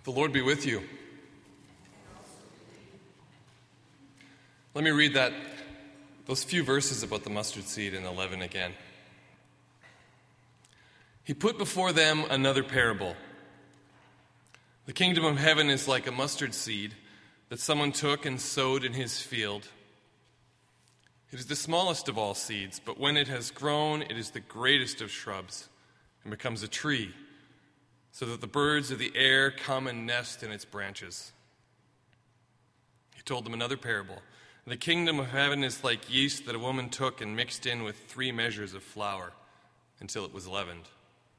The Lord be with you. Let me read those few verses about the mustard seed in 11 again. He put before them another parable. The kingdom of heaven is like a mustard seed that someone took and sowed in his field. It is the smallest of all seeds, but when it has grown, it is the greatest of shrubs and becomes a tree, so that the birds of the air come and nest in its branches. He told them another parable. The kingdom of heaven is like yeast that a woman took and mixed in with 3 measures of flour until it was leavened.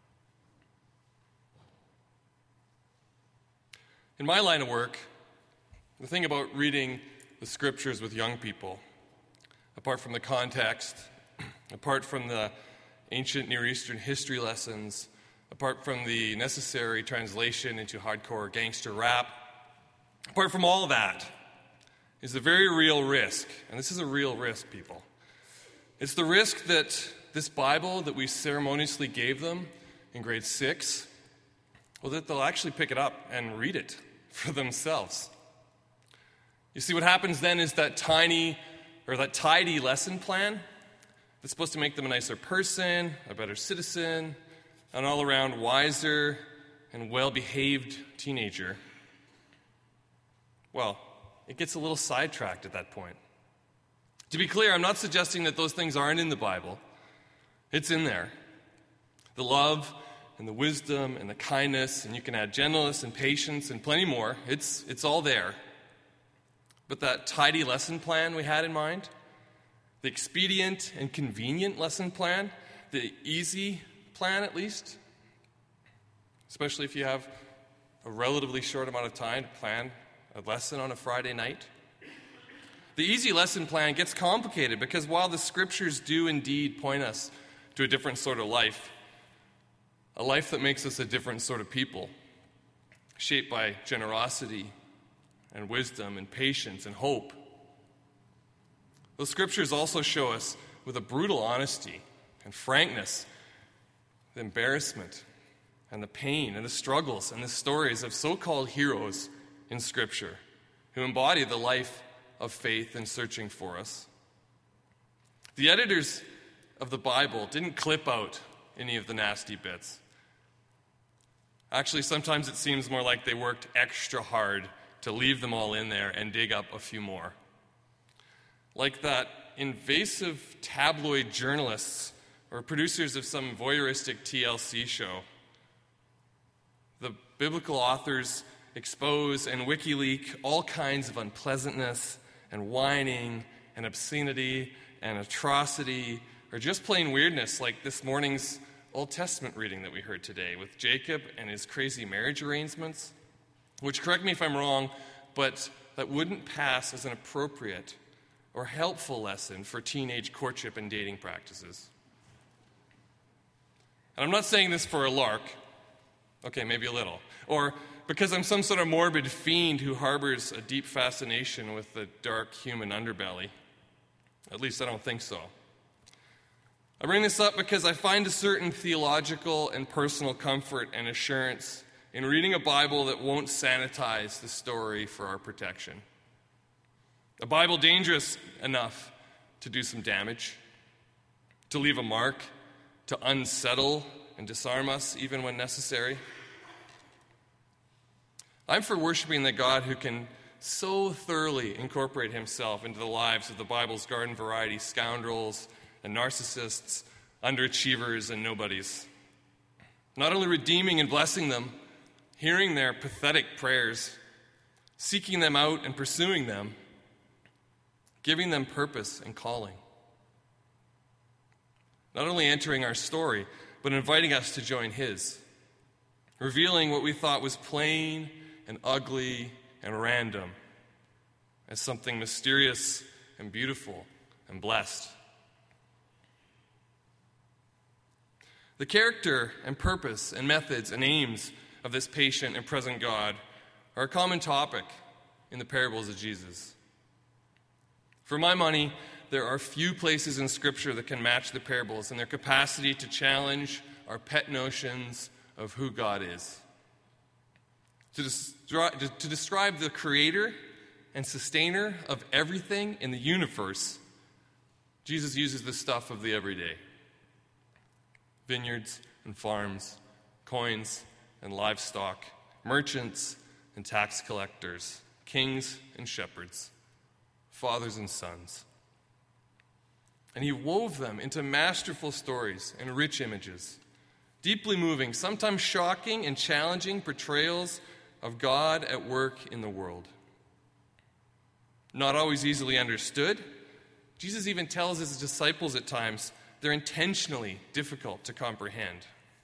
In my line of work, the thing about reading the scriptures with young people, apart from the context, apart from the ancient Near Eastern history lessons, apart from the necessary translation into hardcore gangster rap, apart from all that, is a very real risk. And this is a real risk, people. It's the risk that this Bible that we ceremoniously gave them in grade 6, well, that they'll actually pick it up and read it for themselves. You see, what happens then is that tidy lesson plan that's supposed to make them a nicer person, a better citizen, an all-around wiser and well-behaved teenager, well, it gets a little sidetracked at that point. To be clear, I'm not suggesting that those things aren't in the Bible. It's in there. The love and the wisdom and the kindness, and you can add gentleness and patience and plenty more. It's all there. But that tidy lesson plan we had in mind, the expedient and convenient lesson plan, the easy plan at least, especially if you have a relatively short amount of time to plan a lesson on a Friday night. The easy lesson plan gets complicated because while the scriptures do indeed point us to a different sort of life, a life that makes us a different sort of people, shaped by generosity and wisdom and patience and hope, those scriptures also show us with a brutal honesty and frankness the embarrassment and the pain and the struggles and the stories of so-called heroes in Scripture who embody the life of faith and searching for us. The editors of the Bible didn't clip out any of the nasty bits. Actually, sometimes it seems more like they worked extra hard to leave them all in there and dig up a few more. Like that invasive tabloid journalists or producers of some voyeuristic TLC show. The biblical authors expose and WikiLeak all kinds of unpleasantness and whining and obscenity and atrocity or just plain weirdness, like this morning's Old Testament reading that we heard today with Jacob and his crazy marriage arrangements, which, correct me if I'm wrong, but that wouldn't pass as an appropriate or helpful lesson for teenage courtship and dating practices. And I'm not saying this for a lark. Okay, maybe a little. Or because I'm some sort of morbid fiend who harbors a deep fascination with the dark human underbelly. At least I don't think so. I bring this up because I find a certain theological and personal comfort and assurance in reading a Bible that won't sanitize the story for our protection. A Bible dangerous enough to do some damage, to leave a mark, to unsettle and disarm us even when necessary. I'm for worshiping the God who can so thoroughly incorporate himself into the lives of the Bible's garden variety scoundrels and narcissists, underachievers and nobodies. Not only redeeming and blessing them, hearing their pathetic prayers, seeking them out and pursuing them, giving them purpose and calling. Not only entering our story, but inviting us to join his, revealing what we thought was plain and ugly and random as something mysterious and beautiful and blessed. The character and purpose and methods and aims of this patient and present God are a common topic in the parables of Jesus. For my money, there are few places in Scripture that can match the parables in their capacity to challenge our pet notions of who God is. to describe the creator and sustainer of everything in the universe, Jesus uses the stuff of the everyday. Vineyards and farms, coins and livestock, merchants and tax collectors, kings and shepherds, fathers and sons. And he wove them into masterful stories and rich images, deeply moving, sometimes shocking and challenging portrayals of God at work in the world. Not always easily understood, Jesus even tells his disciples at times they're intentionally difficult to comprehend.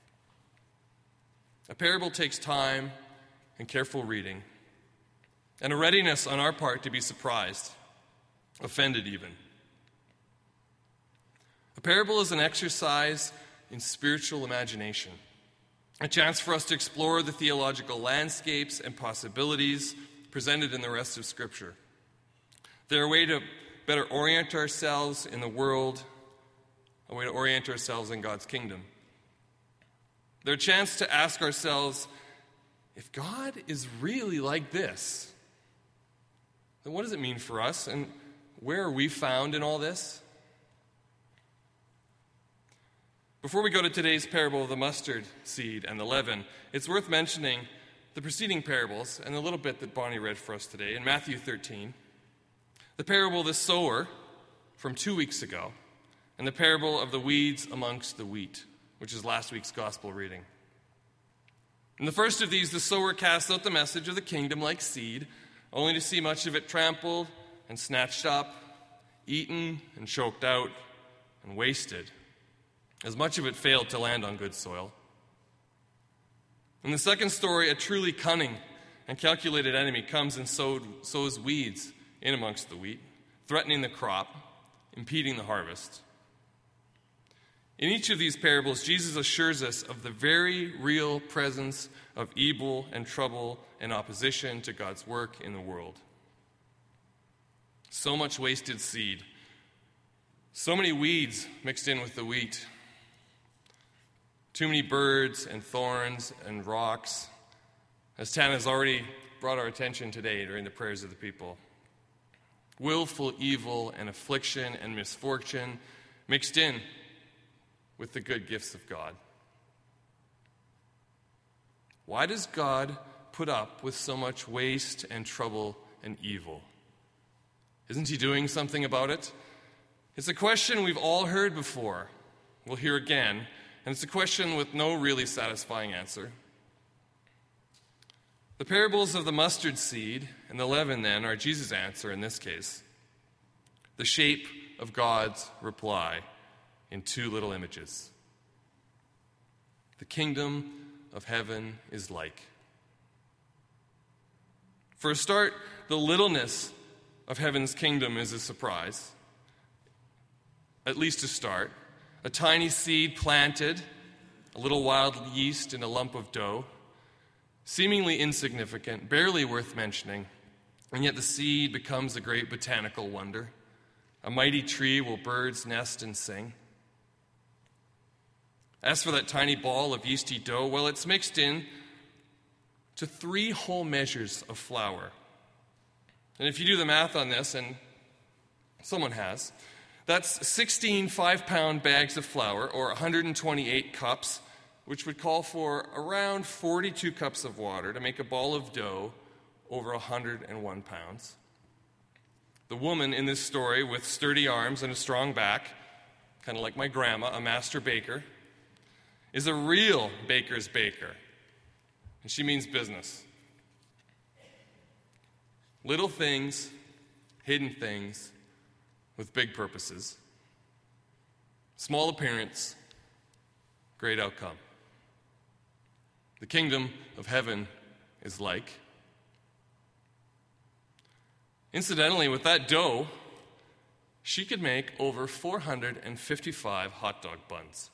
A parable takes time and careful reading, and a readiness on our part to be surprised, offended even. A parable is an exercise in spiritual imagination, a chance for us to explore the theological landscapes and possibilities presented in the rest of Scripture. They're a way to better orient ourselves in the world, a way to orient ourselves in God's kingdom. They're a chance to ask ourselves, if God is really like this, then what does it mean for us, and where are we found in all this? Before we go to today's parable of the mustard seed and the leaven, it's worth mentioning the preceding parables and the little bit that Bonnie read for us today in Matthew 13. The parable of the sower from 2 weeks ago, and the parable of the weeds amongst the wheat, which is last week's gospel reading. In the first of these, the sower casts out the message of the kingdom like seed, only to see much of it trampled and snatched up, eaten and choked out, and wasted, as much of it failed to land on good soil. In the second story, a truly cunning and calculated enemy comes and sows weeds in amongst the wheat, threatening the crop, impeding the harvest. In each of these parables, Jesus assures us of the very real presence of evil and trouble and opposition to God's work in the world. So much wasted seed, so many weeds mixed in with the wheat, too many birds and thorns and rocks, as Tana has already brought our attention today during the prayers of the people. Willful evil and affliction and misfortune mixed in with the good gifts of God. Why does God put up with so much waste and trouble and evil? Isn't he doing something about it? It's a question we've all heard before. We'll hear again, and it's a question with no really satisfying answer. The parables of the mustard seed and the leaven, then, are Jesus' answer in this case. The shape of God's reply in two little images. The kingdom of heaven is like. For a start, the littleness of heaven's kingdom is a surprise. At least to start. A tiny seed planted, a little wild yeast in a lump of dough, seemingly insignificant, barely worth mentioning, and yet the seed becomes a great botanical wonder, a mighty tree where birds nest and sing. As for that tiny ball of yeasty dough, well, it's mixed in to 3 whole measures of flour. And if you do the math on this, and someone has, that's 16 5-pound bags of flour, or 128 cups, which would call for around 42 cups of water to make a ball of dough over 101 pounds. The woman in this story, with sturdy arms and a strong back, kind of like my grandma, a master baker, is a real baker's baker. And she means business. Little things, hidden things, with big purposes. Small appearance, great outcome. The kingdom of heaven is like. Incidentally, with that dough, she could make over 455 hot dog buns.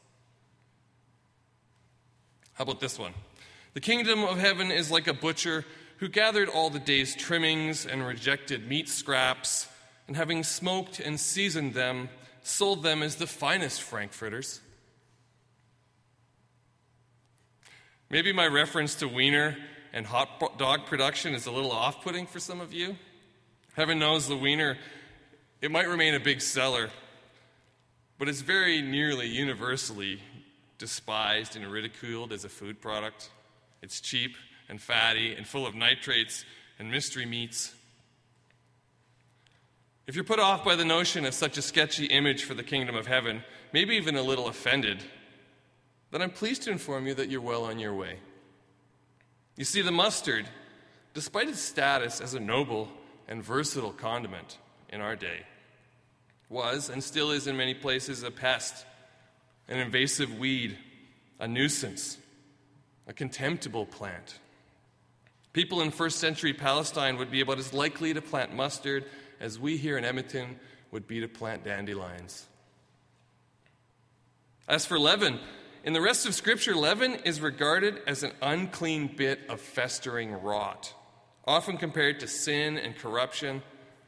How about this one? The kingdom of heaven is like a butcher who gathered all the day's trimmings and rejected meat scraps, and having smoked and seasoned them, sold them as the finest frankfurters. Maybe my reference to wiener and hot dog production is a little off-putting for some of you. Heaven knows the wiener, it might remain a big seller, but it's very nearly universally despised and ridiculed as a food product. It's cheap and fatty and full of nitrates and mystery meats. If you're put off by the notion of such a sketchy image for the kingdom of heaven, maybe even a little offended, then I'm pleased to inform you that you're well on your way. You see, the mustard, despite its status as a noble and versatile condiment in our day, was and still is in many places a pest, an invasive weed, a nuisance, a contemptible plant. People in first century Palestine would be about as likely to plant mustard as we here in Edmonton would be to plant dandelions. As for leaven, in the rest of Scripture, leaven is regarded as an unclean bit of festering rot, often compared to sin and corruption.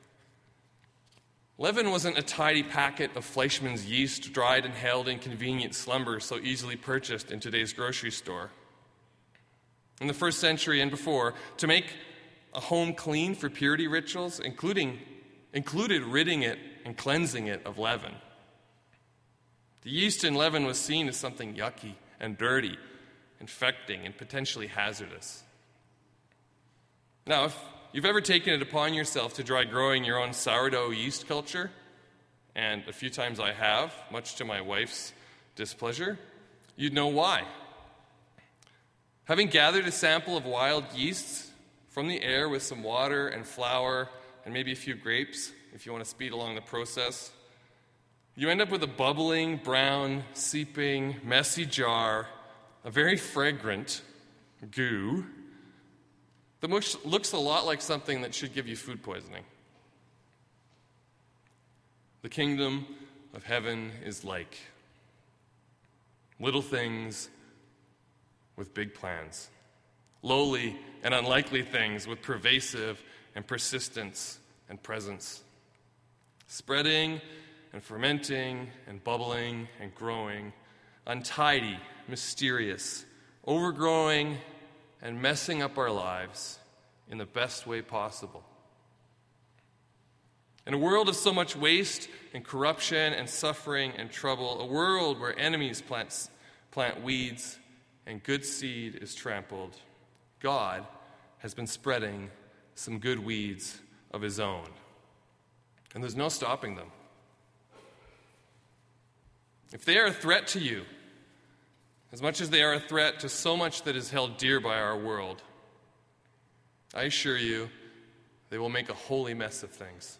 Leaven wasn't a tidy packet of Fleischmann's yeast dried and held in convenient slumber so easily purchased in today's grocery store. In the first century and before, to make a home clean for purity rituals included ridding it and cleansing it of leaven. The yeast in leaven was seen as something yucky and dirty, infecting, and potentially hazardous. Now, if you've ever taken it upon yourself to try growing your own sourdough yeast culture, and a few times I have, much to my wife's displeasure, you'd know why. Having gathered a sample of wild yeasts from the air with some water and flour and maybe a few grapes, if you want to speed along the process, you end up with a bubbling, brown, seeping, messy jar, a very fragrant goo that looks a lot like something that should give you food poisoning. The kingdom of heaven is like little things with big plans, lowly and unlikely things with pervasive and persistence and presence, spreading and fermenting and bubbling and growing, untidy, mysterious, overgrowing and messing up our lives in the best way possible. In a world of so much waste and corruption and suffering and trouble, a world where enemies plant weeds and good seed is trampled, God has been spreading some good weeds of his own. And there's no stopping them. If they are a threat to you, as much as they are a threat to so much that is held dear by our world, I assure you, they will make a holy mess of things.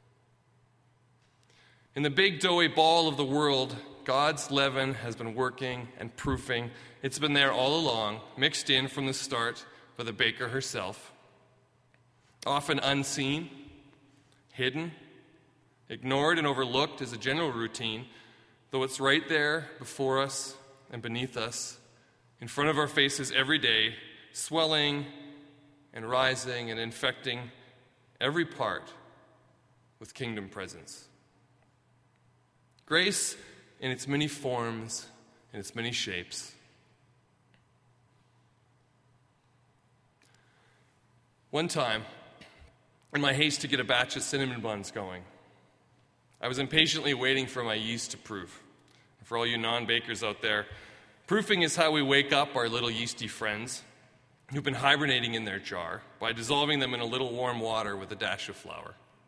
In the big doughy ball of the world, God's leaven has been working and proofing. It's been there all along, mixed in from the start by the baker herself, often unseen, hidden, ignored and overlooked as a general routine, though it's right there before us and beneath us, in front of our faces every day, swelling and rising and infecting every part with kingdom presence. Grace in its many forms, in its many shapes. One time, in my haste to get a batch of cinnamon buns going, I was impatiently waiting for my yeast to proof. For all you non-bakers out there, proofing is how we wake up our little yeasty friends who've been hibernating in their jar by dissolving them in a little warm water with a dash of flour.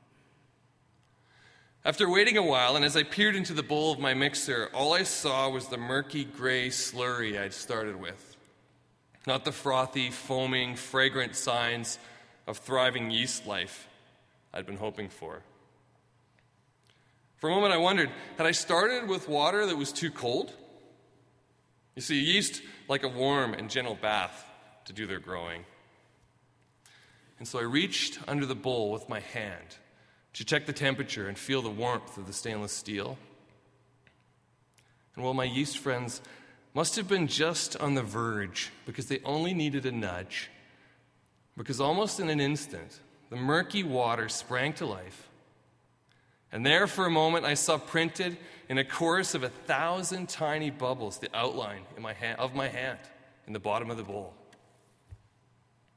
After waiting a while, and as I peered into the bowl of my mixer, all I saw was the murky gray slurry I'd started with, not the frothy, foaming, fragrant signs of thriving yeast life I'd been hoping for. For a moment I wondered, had I started with water that was too cold? You see, yeast like a warm and gentle bath to do their growing. And so I reached under the bowl with my hand to check the temperature and feel the warmth of the stainless steel. And while my yeast friends must have been just on the verge because they only needed a nudge, because almost in an instant, the murky water sprang to life. And there for a moment I saw printed in a chorus of 1,000 tiny bubbles the outline of my hand in the bottom of the bowl.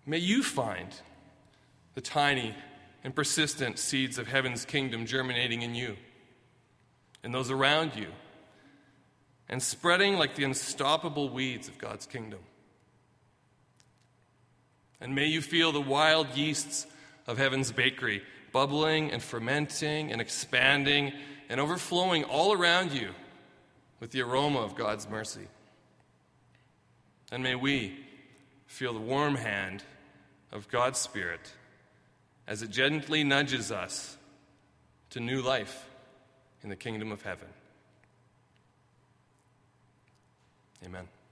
May you find the tiny and persistent seeds of heaven's kingdom germinating in you, in those around you, and spreading like the unstoppable weeds of God's kingdom. And may you feel the wild yeasts of heaven's bakery bubbling and fermenting and expanding and overflowing all around you with the aroma of God's mercy. And may we feel the warm hand of God's Spirit as it gently nudges us to new life in the kingdom of heaven. Amen.